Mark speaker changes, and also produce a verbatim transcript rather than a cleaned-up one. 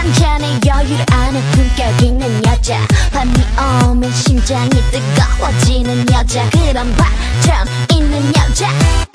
Speaker 1: 잔잔해 여유를 아는 품격 있는 여자 밤이 오면 심장이 뜨거워지는 여자 그런 바람 있는 여자